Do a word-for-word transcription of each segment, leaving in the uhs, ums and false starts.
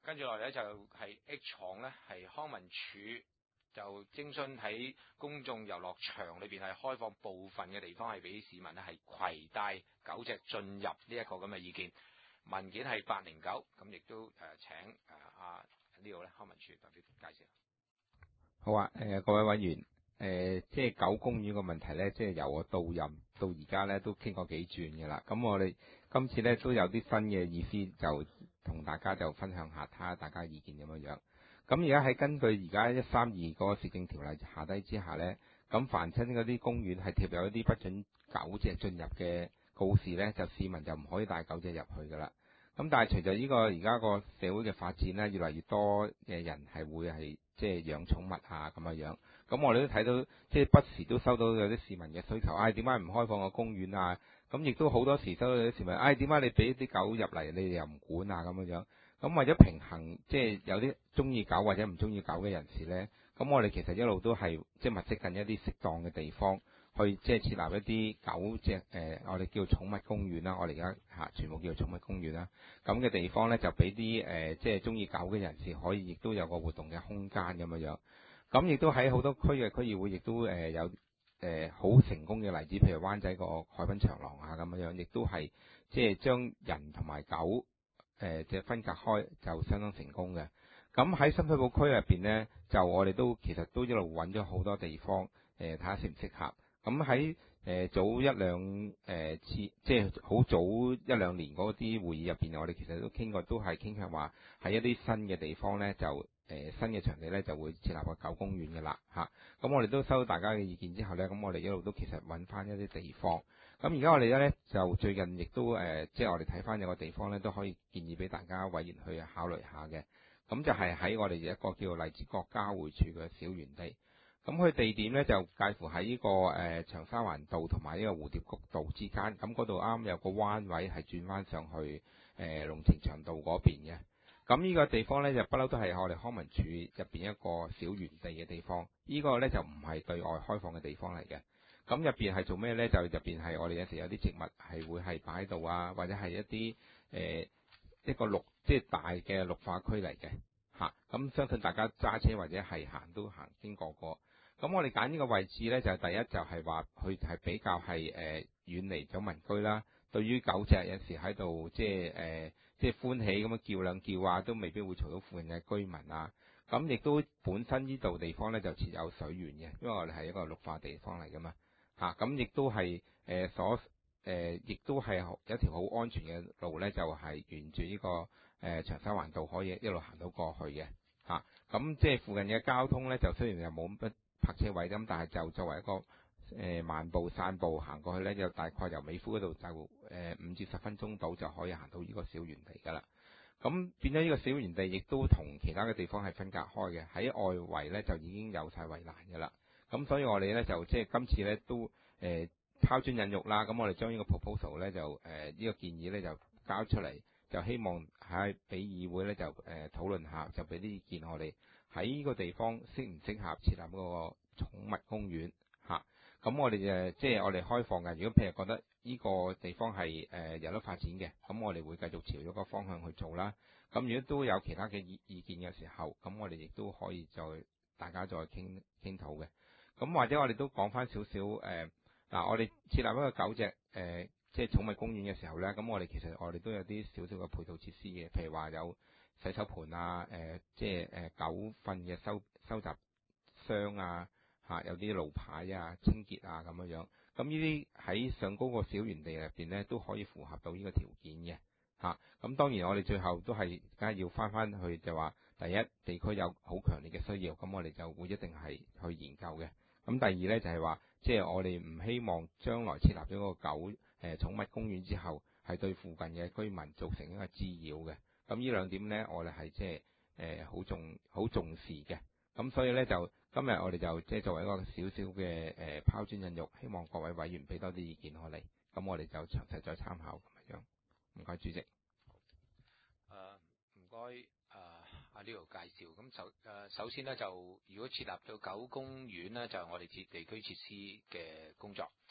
跟住落嚟咧就係 H 廠咧，係康文署就徵詢喺公眾遊樂場裏邊係開放部分嘅地方係俾市民咧係攜帶狗隻進入呢一個咁嘅意見。文件係八零九，咁亦都誒請誒阿呢度咧康文署特別介紹。 好啊，誒、呃、各位委員，誒、呃、即係狗公園個問題咧，即係由我到任到而家咧都傾過幾轉嘅啦。咁我哋今次咧都有啲新嘅意思，就同大家就分享下，睇下大家意見點樣樣。咁而家喺根據而家一三二嗰個市政條例下低之下咧，咁凡親嗰啲公園係貼有一啲不准狗隻進入嘅告示咧，就市民就唔可以帶狗隻入去噶啦。咁但係隨著呢個而家個社會嘅發展咧，越嚟越多嘅人係會係即係養寵物啊咁樣樣。咁我哋都睇到，即係不時都收到有啲市民嘅需求，唉點解唔開放個公園啊？咁亦都好多時收到有啲市民，唉點解你俾啲狗入嚟，你哋又唔管啊咁樣樣。咁為咗平衡，即係有啲中意狗或者唔中意狗嘅人士咧，咁我哋其實一路都係即係物色緊一啲適當嘅地方。去即係設立一啲狗隻誒、呃，我哋叫寵物公園啦，我哋而家嚇全部叫做寵物公園啦。咁嘅地方咧，就俾啲誒即係中意狗嘅人士可以，亦都有個活動嘅空間咁樣樣。咁亦都喺好多區嘅區議會，亦都誒有誒好、呃、成功嘅例子，譬如灣仔個海濱長廊啊咁樣樣，亦都係即係將人同埋狗誒即係分隔開，就相當成功嘅。咁喺深水埗區入邊咧，就我哋都其實都一路揾咗好多地方誒，睇下適唔適合。咁喺誒早一兩誒、呃、次，即係好早一兩年嗰啲會議入邊，我哋其實都傾過，都係傾向話喺一啲新嘅地方咧，就誒、呃、新嘅場地咧就會設立個狗公園嘅啦嚇。咁、啊、我哋都收到大家嘅意見之後咧，咁我哋一路都其實揾翻一啲地方。咁而家我哋咧就最近亦都誒、呃，即係我哋睇翻有個地方咧，都可以建議俾大家委員去考慮下嘅。咁就係喺我哋一個叫荔枝角交匯處嘅小園地。咁佢地點咧就介乎喺呢、這個誒、呃、長沙灣道同埋呢個蝴蝶谷道之間，咁嗰度啱有個彎位係轉翻上去誒、呃、龍呈祥道嗰邊嘅。咁呢個地方咧就不嬲都係我哋康文署入邊一個小園地嘅地方。呢、這個咧就唔係對外開放嘅地方嚟嘅。咁入邊係做咩咧？就入邊係我哋有時有啲植物係會係擺喺度啊，或者係一啲誒、呃、一個綠即係大嘅綠化區嚟嘅嚇。咁、啊、相信大家揸車或者係行都行經過過。咁我哋揀呢個位置呢，就第一就係話佢係比較係誒、呃、遠離咗民居啦。對於狗隻有時喺度即係誒即係歡喜咁樣叫兩叫啊，都未必會嘈到附近嘅居民啊。咁亦都本身呢度地方呢，就設有水源嘅，因為我哋係一個綠化地方嚟噶嘛嚇。咁、啊、亦都係誒、呃、所誒，亦、呃、都係有一條好安全嘅路呢，就係、是、沿住呢、這個誒、呃、長沙灣道可以一路行到過去嘅嚇。咁、啊、即係附近嘅交通呢，就雖然又冇乜泊車位咁，但係就作為一個誒、呃、漫步散步行過去呢，就大概由美孚嗰度就誒五至十分鐘到就可以行到呢個小園地㗎啦。咁變咗呢個小園地，亦都同其他嘅地方係分隔開嘅。喺外圍呢，就已經有晒圍欄㗎啦。咁所以我哋呢，就即係今次呢，都誒、呃、拋磚引玉啦。咁我哋將呢個 proposal 呢，就誒呢、呃這個建議呢，就交出嚟，就希望喺俾議會呢，就誒、呃、討論下，就俾啲意見我哋。喺呢個地方適唔適合設立嗰個寵物公園嚇？咁、啊、我哋誒即係我哋開放嘅。如果譬如覺得呢個地方係誒、呃、有得發展嘅，咁我哋會繼續朝咗個方向去做啦。咁如果都有其他嘅意意見嘅時候，咁我哋亦都可以再大家再傾傾討嘅。咁或者我哋都講翻少少誒嗱，我哋設立一個狗隻誒、呃、即係寵物公園嘅時候咧，咁我哋其實我哋都有啲少少嘅配套設施嘅，譬如話有洗手盆啊，誒、呃，即係誒、呃、狗糞嘅收收集箱啊，嚇、啊，有啲路牌啊、清潔啊咁樣樣。咁呢啲喺上高個小園地入邊咧，都可以符合到呢個條件嘅，嚇、啊。咁當然我哋最後都係梗係要翻翻去就話，第一地區有好強烈嘅需要，咁我哋就會一定係去研究嘅。咁第二咧就係、是、話，即係我哋唔希望將來設立咗個狗誒、呃、寵物公園之後，係對附近嘅居民造成一個滋擾嘅。咁呢兩點呢，我哋係即係誒好重好重視嘅。咁所以呢，就今日我哋就即係作為一個少少嘅誒拋磚引玉，希望各位委員俾多啲意見我哋。咁我哋就詳細再參考咁樣。唔該，主席。誒唔該誒阿呢度介紹。咁首誒首先呢，就如果設立咗狗公園呢，就係、我哋設地區設施嘅工作。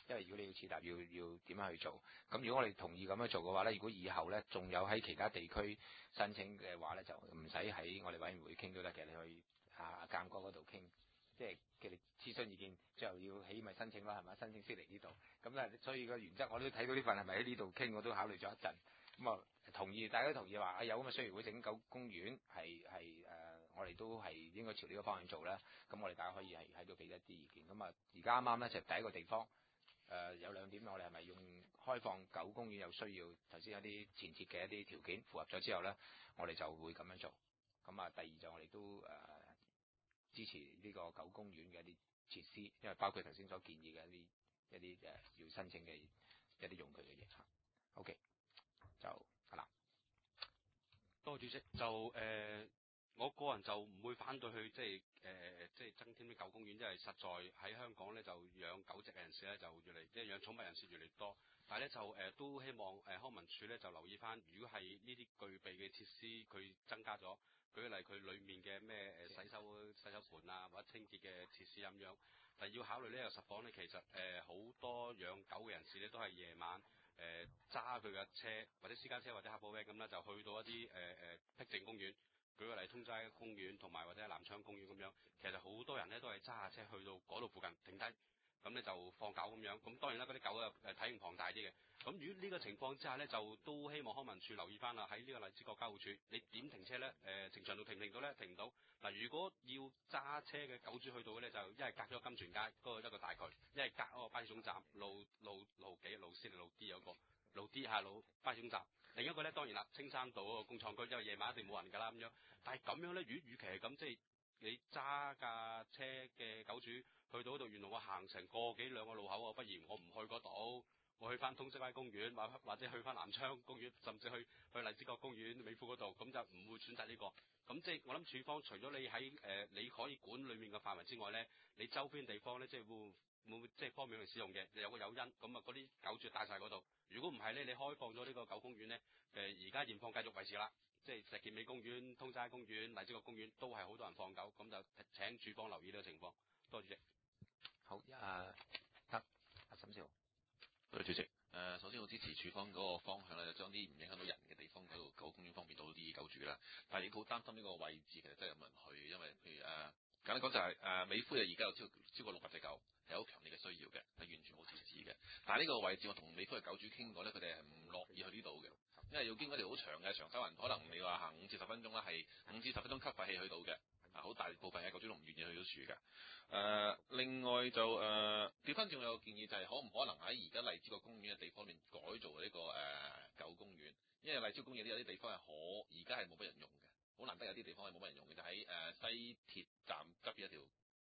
因為如果你要設立，要要點樣去做？咁如果我哋同意咁樣做嘅話咧，如果以後咧仲有喺其他地區申請嘅話咧，就唔使喺我哋委員會傾都得嘅，你去啊鑑哥嗰度傾，即係佢哋諮詢意見，最後要起咪申請啦，係咪？申請先嚟呢度。咁咧，所以個原則我都睇到呢份係咪喺呢度傾，我都考慮咗一陣。咁啊，同意大家都同意話啊，有咁嘅需要會整狗公園係係誒，我哋都係應該朝呢個方向做啦。咁我哋大家可以係喺度俾一啲意見。咁啊，而家啱啱咧就第一個地方誒、呃、有兩點，我哋係咪用開放狗公園有需要？頭先有啲前設嘅一啲條件符合咗之後咧，我哋就會咁樣做。咁啊，第二就我哋都誒、呃、支持呢個狗公園嘅一啲設施，因為包括頭先所建議嘅一啲一啲誒要申請嘅一啲用具嘅嘢嚇。OK。就係啦， 多謝主席。就誒、呃，我個人就唔會反對去即係誒，即係增添啲狗公園，因為實在喺香港咧就養狗隻嘅人士咧就越嚟，即係養寵物人士越嚟越多。但係咧就誒、呃、都希望誒、呃、康文署咧就留意翻，如果係呢啲具備嘅設施佢增加咗，舉例佢裡面嘅咩誒洗手洗手盆啊或者清潔嘅設施咁樣，但係要考慮呢個實況咧，其實誒好、呃、多養狗嘅人士咧都係夜晚。誒揸佢嘅車或者私家車或者客貨 van 咁啦，就去到一啲誒誒僻靜公園，舉個例通齋公園同埋或者南昌公園咁樣，其實好多人咧都係揸下車去到嗰度附近停低，咁咧就放狗咁樣。咁當然啦，嗰啲狗啊誒體型龐大啲嘅。咁如果呢個情況之下咧，就都希望康文署留意翻啦。喺呢個荔枝角交匯處，你點停車咧？誒、呃，停場度停唔停到咧？停唔到。嗱，如果要揸車嘅狗主去到嘅咧，就一係隔咗金泉街嗰個一個大渠，一係隔嗰個巴士總站路路路幾路 C 定路 D 有個路 D 下路巴士總站。另一個咧當然啦，青山道嗰個工廠區，因為夜晚一定冇人㗎啦咁樣。但係咁樣咧，與與其係咁，即係你揸架車嘅狗主去到嗰度，原來我行成個幾兩個路口，我不如我唔去嗰度。我去翻通識街公園，或或者去翻南昌公園，甚至去去荔枝角公園、美孚嗰度，咁就唔會選擇呢個。咁即係我諗，署方除咗你喺誒、呃、你可以管裡面嘅範圍之外咧，你周邊地方咧，即係會會唔會即係方便去使用嘅，有個誘因，咁啊嗰啲狗主帶晒嗰度。如果唔係咧，你開放咗呢個狗公園咧，誒而家現況繼續維持啦，即係石硤尾公園、通齋公園、荔枝角公園都係好多人放狗，咁就請署方留意呢個情況。多謝主席。 好，啊得，阿沈少。 對主席，誒、呃、首先我支持署方嗰個方向咧，就將啲唔影響到人嘅地方嗰度狗公園方便到啲狗主啦。但係亦好擔心呢個位置其實真係有冇人去，因為譬如誒、呃、簡單講就係、是、誒、呃、美孚啊，而家有超超過六百隻狗，係好強烈嘅需要嘅，係完全冇設置嘅。但係呢個位置我同美孚嘅狗主傾過咧，佢哋係唔樂意去呢度嘅，因為要經過條好長嘅長洲環，可能你話行五至十分鐘啦，係五至十分鐘吸廢氣去到嘅。好大部分嘅狗主都唔願意去到樹嘅。誒、呃，另外就誒調翻轉，我有個建議就係可唔可能喺而家荔枝角公園嘅地方面改造呢、這個誒、呃、狗公園？因為荔枝角公園有啲地方係可而家係冇乜人用嘅，好難得有啲地方係冇乜人用嘅，就喺誒、呃、西鐵站側邊一條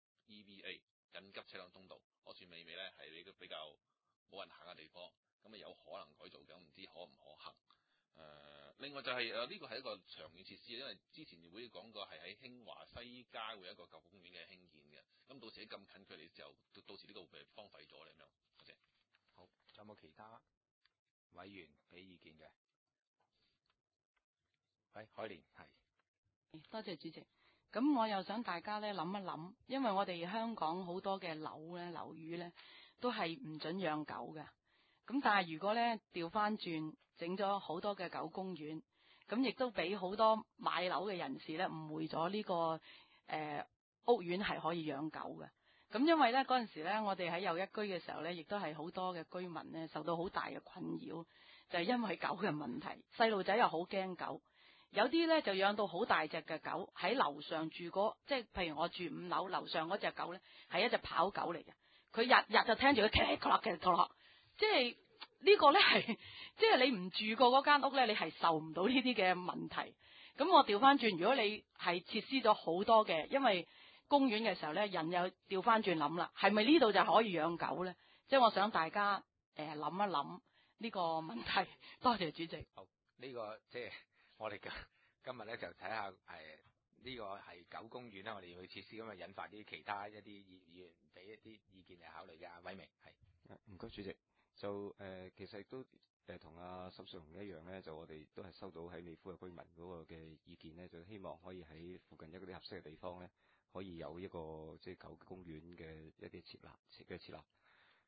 E V A 緊急車輛通道，我算尾尾咧係你都比較冇人行嘅地方，咁啊有可能改造嘅，唔知可唔可行？誒、呃，另外就係誒呢個係一個長遠設施，因為之前會講過係喺興華西街會有一個狗公園嘅興建嘅，咁到時喺咁近距離嘅時候，到到時呢個會唔會荒廢咗咧咁樣？多謝。 好，有冇其他委員俾意見嘅？喂，海蓮係。 多謝主席。咁我又想大家咧諗一諗，因為我哋香港好多嘅樓咧樓宇咧都係唔准養狗嘅。咁但係如果咧調翻轉整咗好多嘅狗公園，咁亦都俾好多買樓嘅人士咧誤會咗呢、這個誒、呃、屋苑係可以養狗嘅。咁因為咧嗰陣時咧，我哋喺又一居嘅時候咧，亦都係好多嘅居民咧受到好大嘅困擾，就係、是、因為狗嘅問題，細路仔又好驚狗，有啲咧就養到好大隻嘅狗喺樓上住嗰，即係譬如我住五樓，樓上嗰隻狗咧係一隻跑狗嚟嘅，佢日日就聽住佢騎嚟騎落騎嚟騎落。即係呢個咧係，即係你唔住過嗰間屋咧，你係受唔到呢啲嘅問題。咁我調翻轉，如果你係設施咗好多嘅，因為公園嘅時候咧，人又調翻轉諗啦，係咪呢度就可以養狗咧？即係我想大家誒諗、呃、一諗呢個問題。多謝主席。 好，呢、這個即係我哋今今日咧就睇下誒呢個係狗公園啦，我哋要去設施咁啊，引發啲其他一啲議員俾一啲意見嚟考慮嘅。阿偉明係。 唔該，主席。就誒、呃，其實亦都誒同阿沈少雄一樣咧，就我哋都係收到喺美孚嘅居民嗰個嘅意見咧，就希望可以喺附近一啲合適嘅地方咧，可以有一個即係狗公園嘅一啲設立嘅設立。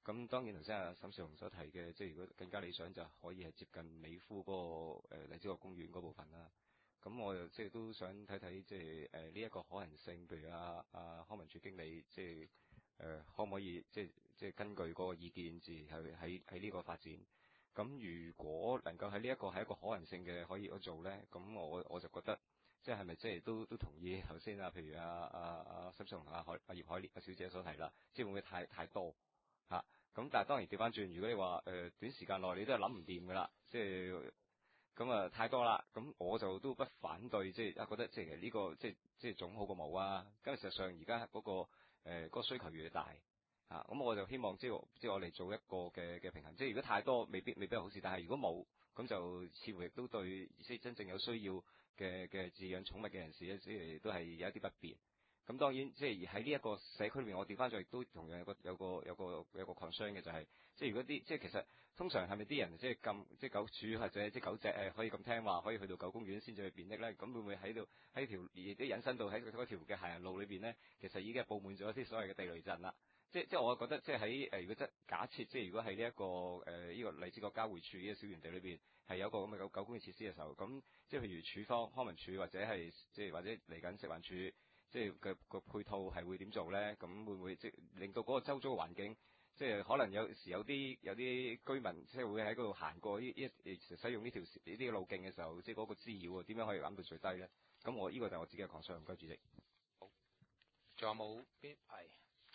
咁當然頭先阿沈少雄所提嘅，即係如果更加理想就可以係接近美孚嗰、個誒荔枝角公園嗰部分啦。咁我又即係都想睇睇即係誒呢一個可行性，譬如阿阿康文署經理即係誒、呃、可唔可以即係即係根據嗰個意見，自然係喺喺呢個發展。咁如果能夠喺呢一個係一個可行性嘅可以去做咧，咁我我就覺得即係係咪即係都都同意頭先啊，譬如阿阿阿沈少雄阿海阿葉海烈阿小姐所提啦，即係會唔會太太多嚇？咁、啊、但係當然調翻轉，如果你話誒、呃、短時間內你都係諗唔掂㗎啦，即係。咁啊太多啦，咁我就都不反對，即係啊覺得即係呢個即係即係總好過冇啊。咁事實上而家嗰個誒、呃嗰個需求越嚟越大啊，咁我就希望即係即係我哋做一個嘅嘅平衡。即係如果太多，未必未必係好事。但係如果冇，咁就似乎亦都對即係真正有需要嘅嘅飼養寵物嘅人士咧，即係都係有一啲不便。咁當然即係喺呢一個社區裏面，我調翻咗亦都同樣有個有個有個有個 concern 嘅就係、是，即係如果啲即係其實通常係咪啲人即係咁即係狗主或者即係狗隻誒可以咁聽話，可以去到狗公園先至去便溺咧？咁會唔會喺度喺條亦都引申到喺嗰條嘅行人路裏邊咧？其實已經係佈滿咗一啲所謂嘅地雷陣啦。即係即係我覺得即係喺誒如果即假設即係如果喺呢一個誒呢、呃這個荔枝角交匯處呢個小園地裏邊係有一個咁嘅狗狗公園設施嘅時候，咁即係譬如署方康文署或者係即係或者嚟緊食環署。即係嘅個配套係會點做咧？咁會唔會即係令到嗰個周遭嘅環境，即係可能有時有啲有啲居民即係會喺嗰度行過呢一誒使用呢條呢啲路徑嘅時候，即係嗰個滋擾啊，點樣可以減到最低咧？咁我呢、這個就係我自己嘅講述，唔該主席。 好，仲有冇邊係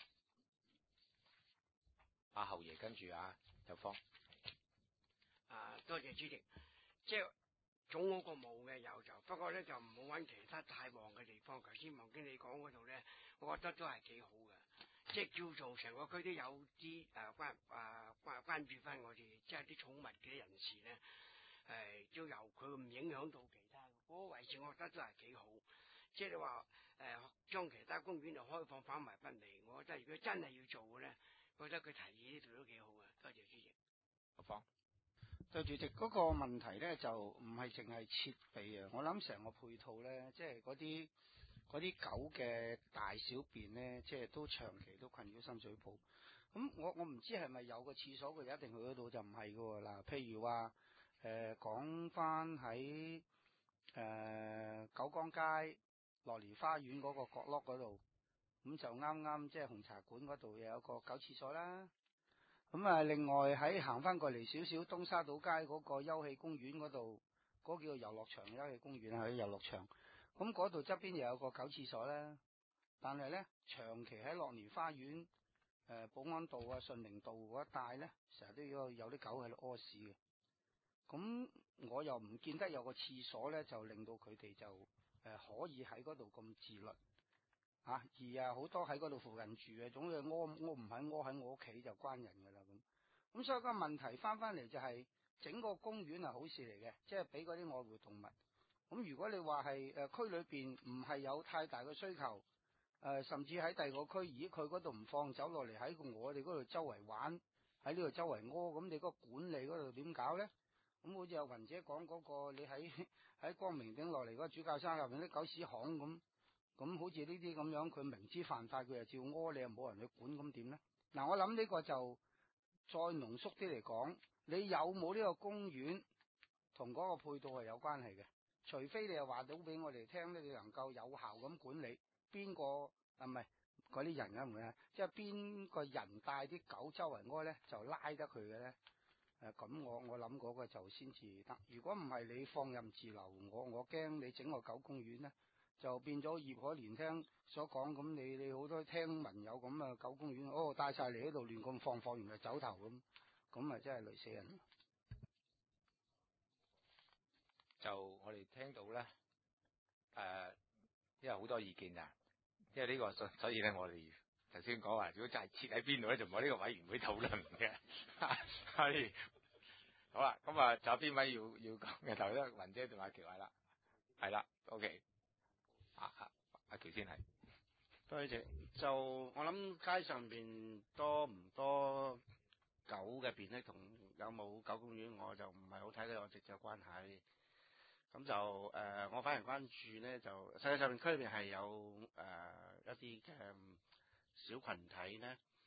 阿侯爺跟住啊？有方啊，多謝主席，即係。總好過冇嘅有就，不過咧就唔好揾其他太旺嘅地方。頭先黃經理講嗰度咧，我覺得都係幾好嘅，即係叫做成個區都有啲誒、呃、關誒、呃、關關注翻我哋，即係啲寵物嘅人士咧，誒、呃、都由佢唔影響到其他嗰、那個位置，我覺得都係幾好。即係你話誒將其他公園就開放翻埋不嚟，我覺得如果真係要做嘅咧，覺得佢提議呢度都幾好嘅。多謝主席。 阿方。 就主席嗰個問題咧，就唔係淨係設備啊，我諗成個配套咧，即係嗰啲嗰啲狗嘅大小便咧，即係都長期都困擾深水埗。咁我我唔知係咪有個廁所佢一定去嗰度，就唔係噶喎。嗱，譬如話誒講翻喺誒九江街樂蓮花園嗰個角落嗰度，咁就啱啱即係紅茶館嗰度又有個狗廁所啦。咁啊，另外喺行翻過嚟少少東沙島街嗰個休憩公園嗰度，嗰、那個、叫做遊樂場休憩公園啊，喺遊樂場。咁嗰度側邊又有個狗廁所啦。但係咧，長期喺樂蓮花園、誒、呃、保安道啊、順寧道嗰一帶咧，成日都要有啲狗喺度屙屎嘅。咁我又唔見得有個廁所咧，就令到佢哋就誒、呃、可以喺嗰度咁自律。啊，而啊好多喺嗰度附近住嘅，總之屙屙唔喺屙喺我屋企就關人噶啦咁。咁所以個問題翻翻嚟就係、是、整個公園係好事嚟嘅，即係俾嗰啲愛護動物。咁如果你話係誒區裏邊唔係有太大嘅需求，誒、呃、甚至喺第二個區，咦佢嗰度唔放走落嚟喺我哋嗰度周圍玩，喺呢度周圍屙，咁你嗰個管理嗰度點搞咧？咁好似阿雲姐講嗰、那個，你喺喺光明頂落嚟嗰個主教山入邊啲狗屎巷咁。咁好似呢啲咁樣，佢明知犯法，佢又照屙，你又冇人去管，咁點咧？嗱，我諗呢個就再濃縮啲嚟講，你有冇呢個公園同嗰個配套係有關係嘅？除非你又話到俾我哋聽咧，你能夠有效咁管理邊個啊？唔係嗰啲人啊，唔係，即係邊個人帶啲狗周圍屙咧，就拉得佢嘅咧？誒、啊，咁我我諗嗰個就先至得。如果唔係你放任自流，我我驚你整個狗公園咧。就變咗葉可蓮聽所講咁，你你好多聽聞有咁啊狗公園，哦帶晒嚟喺度亂咁放，放完就走頭咁，咁啊真係累死人。 就我哋聽到咧，誒、呃，因為好多意見啊，因為呢、這個所所以咧，我哋頭先講話，如果就係設喺邊度咧，就唔係呢個委員會討論嘅。係好啦，咁啊，仲有邊位要要講嘅？頭先雲姐同阿喬係啦，係啦 ，OK。阿阿阿喬先係， 多謝。就我諗街上邊多唔多狗嘅便溺同有冇狗公園，我就唔係好睇到有直接關係。咁就誒、呃，我反而關注咧，就世界上面區裏邊係有誒、呃、一啲嘅小群體咧，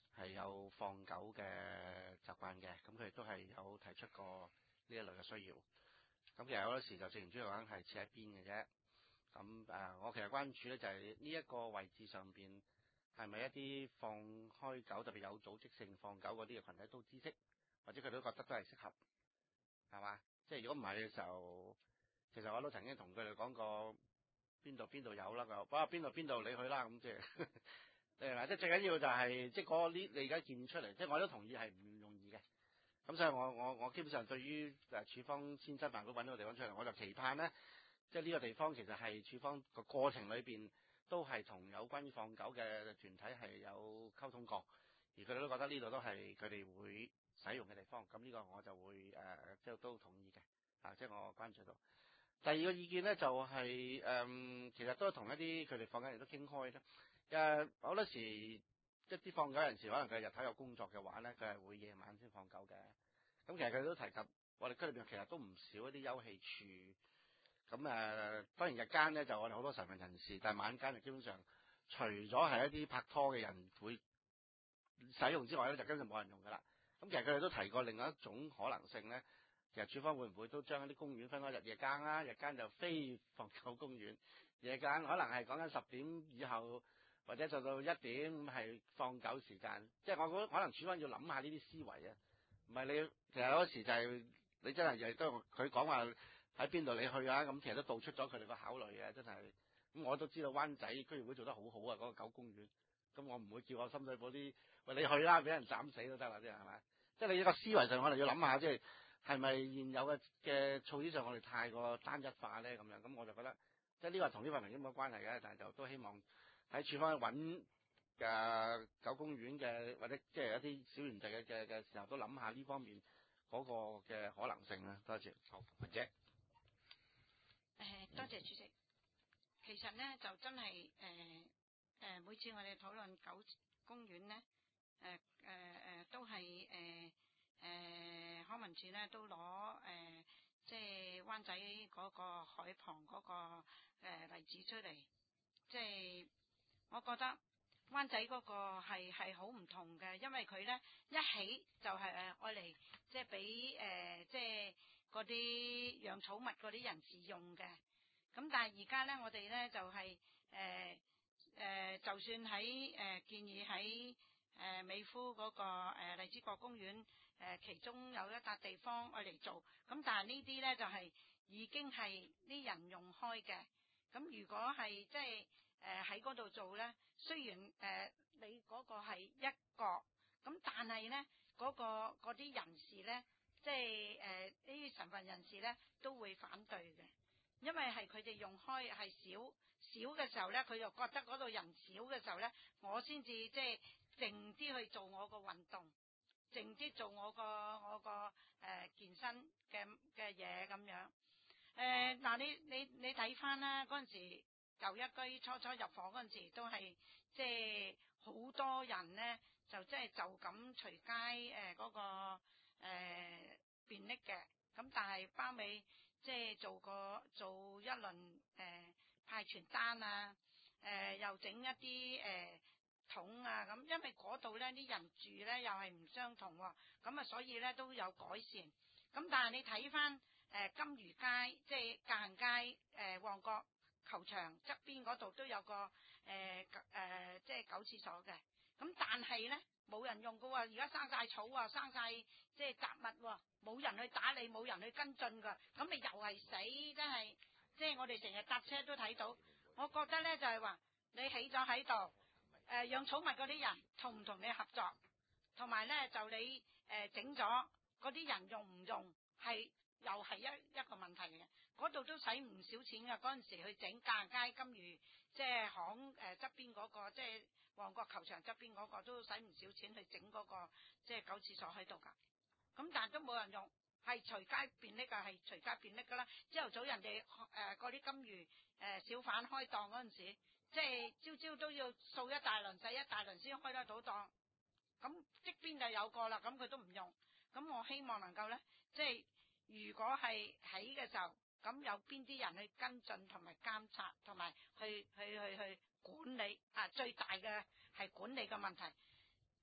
係有放狗嘅習慣嘅，咁佢哋都係有提出過呢一類嘅需要。咁其實好多時就正如主要講係設喺邊嘅啫。咁誒、呃，我其實關注咧就係呢一個位置上邊係咪一啲放開狗，特別有組織性放狗嗰啲嘅群體都知悉，或者佢都覺得都係適合，係嘛？即係如果唔係嘅時候，其實我都曾經同佢哋講過邊度邊度有啦，佢話邊度邊度你去啦，咁即係誒嗱，即係最緊要就係即係嗰啲你而家見出嚟，即係我都同意係唔容易嘅。咁所以我我我基本上對於誒處方先生辦公揾到個地方出嚟，我就期盼咧，即係呢個地方其實係處方個過程裏邊都係同有關於放狗嘅團體係有溝通過，而佢哋都覺得呢度都係佢哋會使用嘅地方。咁呢個我就會誒、呃、即係都同意嘅，啊，即係我關注到。第二個意見咧就係、是、誒、嗯，其實都同一啲佢哋放緊人都傾開咧。誒好多時一啲放狗人士，可能佢日頭有工作嘅話咧，佢係會夜晚先放狗嘅。咁其實佢都提及，我哋區裏邊其實都唔少一啲休憩處。咁誒、呃，當然日間咧就我哋好多晨運人士，但係晚間就基本上除咗係一啲拍拖嘅人會使用之外咧，就根本冇人用噶啦。咁其實佢哋都提過另外一種可能性咧，其實處方會唔會都將一啲公園分開日夜間啦？日間就非放狗公園，夜間可能係講緊十點以後，或者做到一點係放狗時間。即係我覺得可能處方要諗下呢啲思維啊，唔係你其實有時就係、是、你真係亦都佢講話喺邊度你去啊，咁其實都道出咗佢哋個考慮嘅，真係。咁我都知道灣仔區議會做得好好啊，嗰、那個狗公園。咁我唔會叫我深水埗啲喂你去啦，俾人斬死都得啦，即係係咪？即係你呢個思維上，我哋要諗下，即係係咪現有嘅嘅措施上，我哋太過單一化咧咁樣。咁我就覺得，即係呢個係同呢份文件冇關係嘅，但係就都希望喺處方揾嘅狗公園嘅或者即係一啲小園地嘅嘅嘅時候，都諗下呢方面嗰個嘅可能性啦。多謝。 好，文姐。 誒，多謝主席。其實咧就真係誒誒，每次我哋討論狗公園咧，誒誒誒，都係誒誒康文署咧都攞誒、呃、即係灣仔嗰個海旁嗰、嗰個誒、呃、例子出嚟，即係我覺得灣仔嗰個係係好唔同嘅，因為佢咧一起就係誒愛嚟即係俾誒即係嗰啲養寵物嗰啲人士用嘅。咁但係而家咧，我哋咧就係誒誒，就算喺誒、呃、建議喺誒、呃、美孚嗰、那個誒、呃、荔枝角公園誒、呃，其中有一笪地方愛嚟做，咁但係呢啲咧就係、是、已經係啲人用開嘅。咁如果係即係誒喺嗰度做咧，雖然誒、呃、你嗰個係一個，咁但係咧嗰個嗰啲人士咧，即係誒呢啲神份人士咧都會反對嘅。因為係佢哋用開係少少嘅時候咧，佢就覺得嗰度人少嘅時候咧，我先至即係靜啲去做我個運動，靜啲做我個我個誒、呃、健身嘅嘅嘢咁樣。誒、呃、嗱，你你你睇翻啦，嗰陣時舊一居初初入伙嗰陣時，都係即係好多人咧，就即係就咁隨街誒嗰、呃那個誒、呃、便溺嘅，咁但係包尾。即係做個做一輪誒、呃、派傳單啊，誒、呃、又整一啲誒、呃、桶啊咁，因為嗰度咧啲人住咧又係唔相同喎、哦，咁啊所以咧都有改善。咁但係你睇翻誒金魚街，即係界限街誒、呃、旺角球場側邊嗰度都有個誒誒、呃呃、即係狗廁所嘅，咁但係咧冇人用噶喎，而家生晒草啊，生晒即係雜物喎。冇人去打理，冇人去跟進噶，咁咪又係死，真係，即係我哋成日搭車都睇到。我覺得咧就係話，你起咗喺度，誒、呃、養寵物嗰啲人同唔同你合作，同埋咧就你誒整咗嗰啲人用唔用，係又係一一個問題嘅。嗰度都使唔少錢噶，嗰陣時去整界限街金魚，即係巷誒側邊嗰個，即係旺角球場側邊嗰個都使唔少錢去整嗰個，即係狗廁所喺度噶。咁但係都冇人用，係隨街便溺噶，係隨街便溺噶啦。朝頭早人哋誒嗰啲金魚誒、呃、小販開檔嗰陣時，即係朝朝都要掃一大輪、洗一大輪先開得到檔。咁即邊就有個啦，咁佢都唔用。咁我希望能夠咧，即係如果係起嘅時候，咁有邊啲人去跟進同埋監察，同埋去去去去管理啊？最大嘅係管理嘅問題。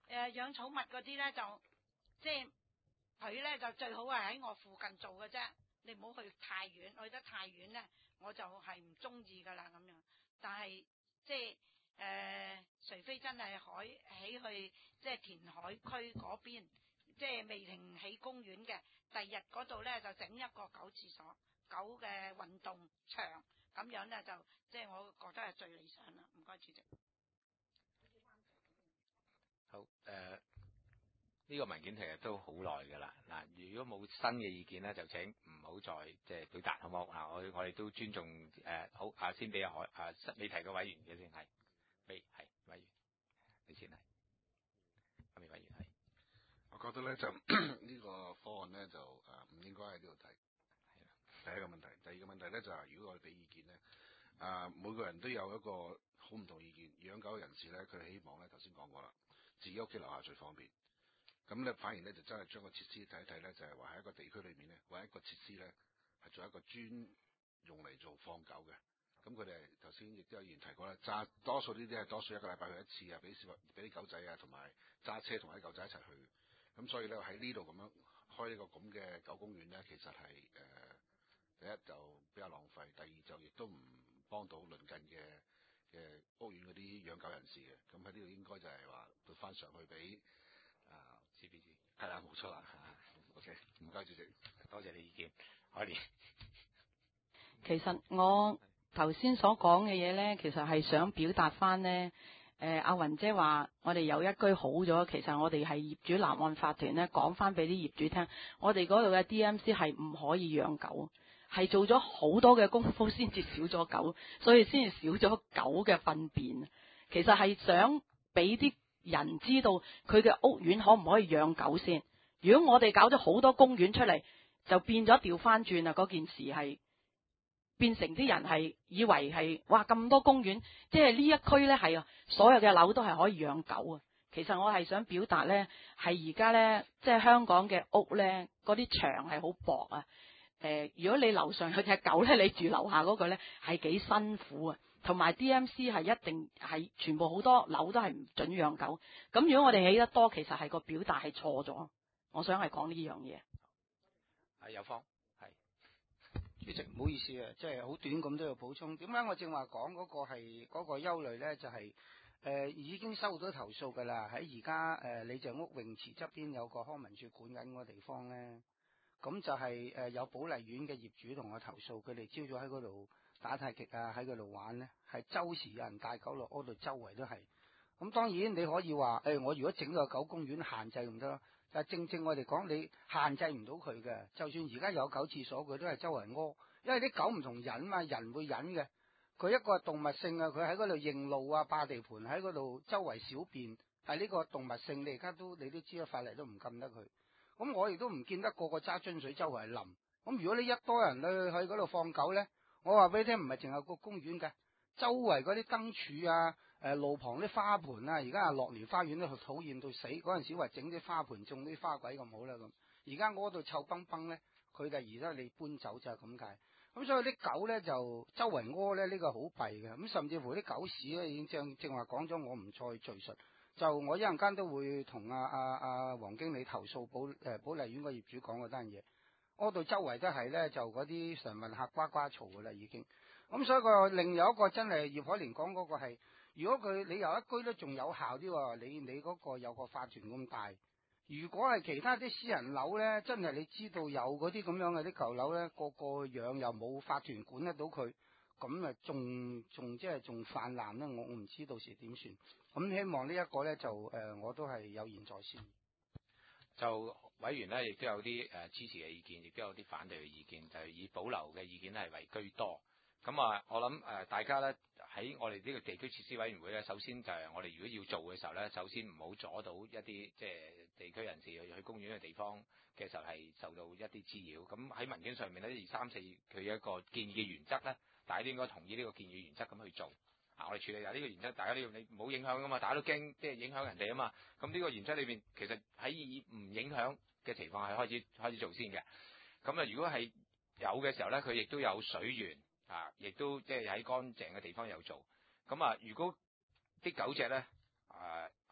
誒養寵物嗰啲咧就即係佢咧就最好係喺我附近做嘅啫，你唔好去太遠，去得太遠咧我就係唔中意噶啦咁樣。但係即係誒、呃，除非真係海起去即係填海區嗰邊，即係未停起公園嘅，第日嗰度咧就整一個狗廁所、狗嘅運動場，咁樣咧就即係我覺得係最理想啦。唔該，主席。 好誒，呃呢個文件其實都好耐㗎啦。嗱，如果冇新嘅意見咧，就請唔好再即係表達，好唔好？啊，我我哋都尊重誒、呃，好啊，先俾阿海啊，未提嘅委員嘅先係，未係委員，你先係，未委員係。 我覺得咧就呢個方案咧就誒唔應該喺呢度提。第一個問題，第二個問題咧就係、是、如果我哋俾意見咧，啊每個人都有一個好唔同意見。養狗嘅人士咧，佢哋希望咧頭先講過啦，自己屋企樓下最方便。咁咧反而咧就真係將個設施睇一睇咧，就係話喺一個地區裏面咧，或者一個設施咧係做一個專用嚟做放狗嘅。咁佢哋頭先亦都有議員提過啦，揸多數呢啲係多數一個禮拜去一次啊，俾小俾啲狗仔啊，同埋揸車同埋啲狗仔一齊去。咁所以咧喺呢度咁樣開呢個咁嘅狗公園咧，其實係誒、呃、第一就比較浪費，第二就亦都唔幫到鄰近嘅嘅屋苑嗰啲養狗人士嘅。咁喺呢度應該就係話撥翻上去俾啊。C B C 係啦，冇錯啦。OK，唔該主席， 多謝你意見，海蓮。 其實我頭先所講嘅嘢咧，其實係想表達翻咧，誒阿雲姐話我哋有一居好咗，其實我哋係業主立案法團咧，講翻俾啲業主聽，我哋嗰度嘅 D M C 係唔可以養狗，係做咗好多嘅功夫先至少咗狗，所以先至少咗狗嘅糞便。其實係想俾啲人知道佢嘅屋苑可唔可以養狗先。如果我哋搞咗好多公園出嚟，就變咗調翻轉啦。嗰件事係變成啲人係以為係哇咁多公園，即係呢一區呢係所有嘅樓都係可以養狗啊。其實我係想表達呢，係而家呢，即係香港嘅屋呢，嗰啲牆係好薄啊。誒、呃，如果你樓上有隻狗呢，你住樓下嗰個呢係幾辛苦啊。同埋 D M C 係一定係全部好多樓都係唔准養狗。咁如果我哋起得多，其實係個表達係錯咗。我想係講呢樣嘢。 係有方係主席，唔好意思啊，即係好短咁都要補充。點解我正話講嗰個係嗰、嗰個憂慮咧？就係、是、誒、呃、已經收到投訴㗎啦。喺而家誒李鄭屋泳池側邊有個康文署管緊個地方咧，咁就係誒有保麗苑嘅業主同我投訴，佢哋朝早喺嗰度打太極啊，喺嗰度玩咧，係周時有人帶狗落嗰度，周圍都係。咁當然你可以話誒、欸，我如果整個狗公園限制唔得，但係正正我哋講你限制唔到佢嘅。就算而家有狗廁所，佢都係周圍屙，因為啲狗唔同人嘛，人會忍嘅。佢一個係動物性啊，佢喺嗰度認路啊，霸地盤喺嗰度周圍小便，係呢個動物性。你而家都你都知啦，法例都唔禁得佢。咁我亦都唔見得個個揸樽水周圍淋。咁如果你一多人去去嗰度放狗咧，我話俾你聽，唔係淨係個公園嘅，周圍嗰啲燈柱啊，誒、呃、路旁啲花盆啊，而家啊樂年花園都討厭到死。嗰陣時話整啲花盆種啲花鬼咁好啦咁，而家屙到臭崩崩咧，佢哋而家你搬走就係咁解。咁所以啲狗咧就周圍屙咧，呢、呢個好弊嘅。咁甚至乎啲狗屎咧已經正正話講咗，我唔再敘述。就我一陣間都會同阿阿阿黃經理投訴保誒保麗苑個業主講嗰單嘢。屙到周圍都係咧，就嗰啲常運客呱呱嘈噶啦已經。咁所以個另有一個真係葉海蓮講嗰個係，如果佢你有一居都仲有效啲喎，你你嗰個有個法團咁大。如果係其他啲私人樓咧，真係你知道有嗰啲咁樣嘅啲舊樓咧，個個養又冇法團管得到佢，咁啊仲仲即係仲泛濫咧，我我唔知到時點算。咁希望呢一個咧就誒、呃，我都係有言在先。 就委員咧，亦都有啲誒、呃、支持嘅意見，亦都有啲反對嘅意見，就係、是、以保留嘅意見係為居多。咁啊，我諗誒、呃、大家咧喺我哋呢個地區設施委員會咧，首先就係我哋如果要做嘅時候咧，首先唔好阻到一啲即係地區人士去去公園嘅地方嘅時候係受到一啲滋擾。咁喺文件上面咧，一二三四佢一個建議嘅原則咧，大家都應該同意呢個建議原則咁去做。啊！我哋處理下呢個原則，大家都要你唔好影響噶嘛，大家都驚即係影響人哋啊嘛。咁呢個原則裏邊，其實喺以唔影響嘅情況係開始開始做先嘅。咁啊，如果係有嘅時候咧，佢亦都有水源啊，亦都即係喺乾淨嘅地方有做。咁啊，如果啲狗隻咧誒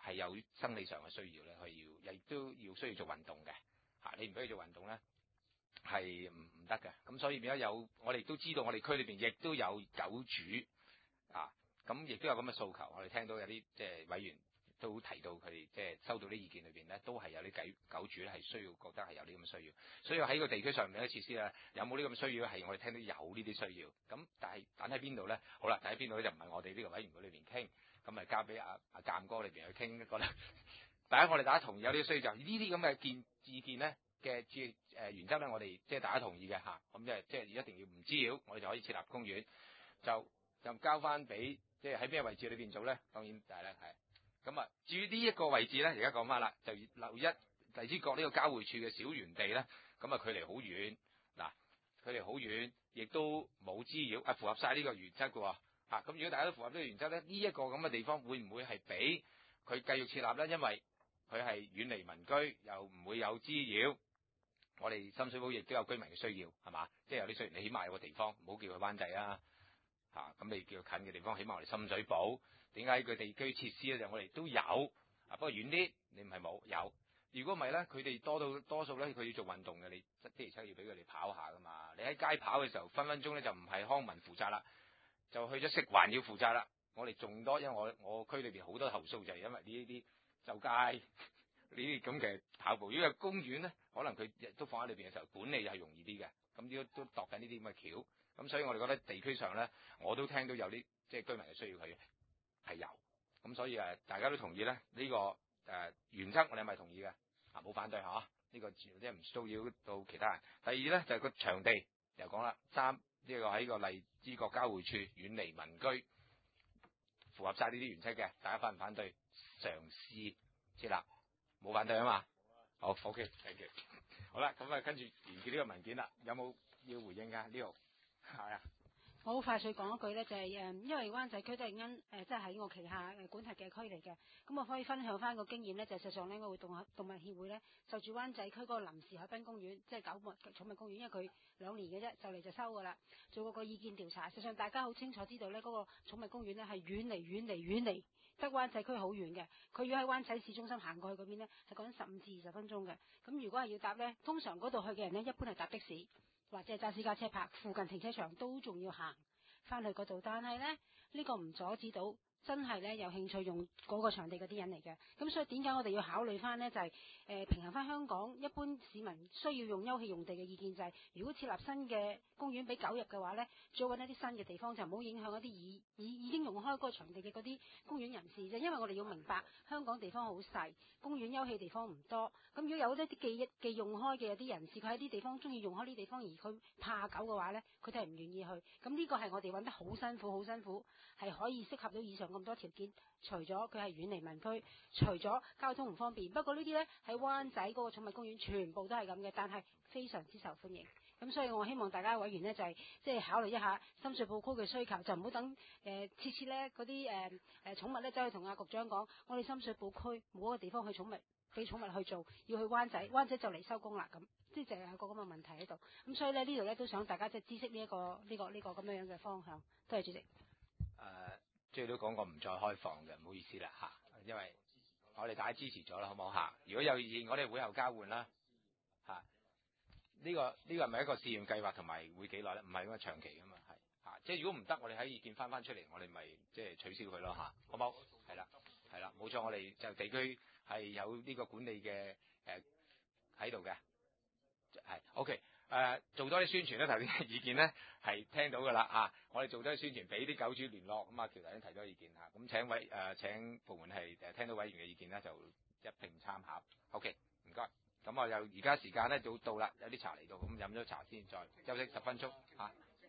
係有生理上嘅需要咧，佢要亦都要需要做運動嘅嚇。你唔俾佢做運動咧，係唔唔得嘅。咁所以變咗有，我哋都知道我哋區裏邊亦都有狗主啊，咁亦都有咁嘅訴求。我哋聽到有啲即係委員都提到佢哋即係收到啲意見裏邊咧，都係有啲狗狗主咧係需要覺得係有啲咁嘅需要。所以喺個地區上面嘅設施咧，有冇呢咁嘅需要係我哋聽到有呢啲需要。咁但係等喺邊度咧？好啦，等喺邊度咧就唔係我哋呢個委員會裏邊傾，咁咪交俾阿阿鑑哥裏邊去傾。覺得第一我哋大家同意有呢啲需要，就呢啲咁嘅建意見咧嘅誒誒原則咧，我哋即係大家同意嘅嚇。咁即係即係一定要唔滋擾，我哋就可以設立公園，就就交翻俾即係喺咩位置裏邊做咧？當然就係咧係。咁啊，至於呢一個位置咧，而家講翻啦，就留一荔枝角呢個交匯處嘅小園地咧，咁啊距離好遠，嗱距離好遠，亦都冇滋擾，啊符合晒呢個原則嘅喎，嚇咁如果大家都符合呢個原則咧，呢、這、一個咁嘅地方會唔會係俾佢繼續設立咧？因為佢係遠離民居，又唔會有滋擾。我哋深水埗亦都有居民嘅需要，係嘛？即係有啲需要，你起碼有個地方，唔好叫佢灣仔啊，嚇、啊、咁你叫佢近嘅地方，起碼我哋深水埗。點解佢地區設施咧？就我哋都有，啊不過遠啲，你唔係冇有。如果唔係咧，佢哋多到多數咧，佢要做運動嘅，你的而且確要俾佢哋跑下噶嘛。你喺街跑嘅時候，分分鐘咧就唔係康文負責啦，就去咗食環要負責啦。我哋仲多，因為我我區裏邊好多投訴就係因為呢一啲就街呢啲咁嘅跑步。如果係公園咧，可能佢都放喺裏邊嘅時候，管理係容易啲嘅。咁呢都度緊呢啲咁嘅橋。咁所以我哋覺得地區上咧，我都聽到有啲即係居民嘅需要佢。係有，咁所以誒大家都同意咧，呢、這個誒、呃、原則我哋係咪同意嘅？啊冇反對嚇，呢、這個即係唔騷擾到其他人。第二咧就係、是、個場地，又講啦，三呢、這個喺個荔枝角交匯處，遠離民居，符合晒呢啲原則嘅，大家反唔反對？嘗試設立，冇反對啊嘛。好 ，OK，thank you。好啦，咁啊跟住完結呢個文件啦，有冇要回應㗎？呢度係啊。 我好快脆講一句咧，就係、是、誒，因為灣仔區都係因誒，即係喺我旗下誒管轄嘅區嚟嘅，咁我可以分享翻個經驗咧，就實際上咧，我會動物動物協會咧，就住灣仔區嗰個臨時海濱公園，即係狗物寵物公園，因為佢兩年嘅啫，就嚟就收噶啦，做過個意見調查，實際上大家好清楚知道咧，嗰、那個寵物公園咧係遠離遠離遠離得灣仔區好遠嘅，佢要喺灣仔市中心行過去嗰邊咧，係講緊十五至二十分鐘嘅，咁如果係要搭咧，通常嗰度去嘅人咧，一般係搭的士。或者係揸私家車泊，附近停車場都仲要行翻去嗰度，但係咧呢、呢個唔阻止到真係咧有興趣用嗰個場地嗰啲人嚟嘅。咁所以點解我哋要考慮翻呢？就係、是、誒、呃、平衡翻香港一般市民需要用休憩用地嘅意見，就係、是、如果設立新嘅公園俾狗入嘅話咧，再揾一啲新嘅地方，就唔好影響一啲已已已經用開嗰個場地嘅嗰啲公園人士啫。因為我哋要明白香港地方好細，公園休憩地方唔多。咁如果有一啲既既用開嘅有啲人士，佢喺啲地方中意用開呢啲地方，而佢怕狗嘅話咧，佢哋係唔願意去。咁呢個係我哋揾得好辛苦，好辛苦，係可以適合到以上咁多條件。除咗佢係遠離民居，除咗交通唔方便，不過呢啲咧喺灣仔嗰個寵物公園全部都係咁嘅，但係非常之受歡迎。咁所以我希望大家委員呢，就係即係考慮一下深水埗區嘅需求，就唔好等誒次次咧嗰啲誒誒寵物咧走去同阿局長講，我哋深水埗區冇一個地方去寵物俾寵物去做，要去灣仔，灣仔就嚟收工啦咁，即係就係有個咁嘅問題喺度。咁所以咧呢度咧都想大家即係知悉呢、這、一個呢、這個呢、這個咁樣樣嘅方向。多謝主席。誒、 呃，即係都講過唔再開放嘅，唔好意思啦嚇，因為我哋大家支持咗啦，好唔好嚇？如果有意見，我哋會後交換啦嚇。呢、這個呢、這個係咪一個試驗計劃同埋會幾耐咧？唔係，因為長期㗎嘛，係嚇。即係如果唔得，我哋喺意見翻翻出嚟，我哋咪即係取消佢咯嚇，好冇？係啦，係啦，冇錯，我哋就地區係有呢個管理嘅誒喺度嘅，係 OK 誒、呃，做多啲宣傳咧。頭先嘅意見咧係聽到㗎啦嚇，我哋做多啲宣傳，俾啲狗主聯絡。咁啊，喬頭先提咗意見嚇，咁請委誒、呃、請部門係誒聽到委員嘅意見咧，就一並參考。OK，唔該。咁我又而家時間咧就到啦，有啲茶嚟到，咁飲咗茶先，再休息十分鐘嚇。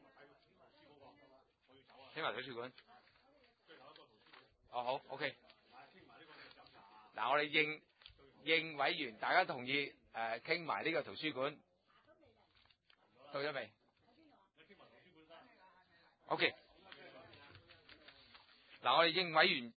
聽埋圖書館。哦好 ，OK。嗱，我哋應應委員，大家同意誒傾埋呢個圖書館。到咗未 ？OK。嗱，我哋應委員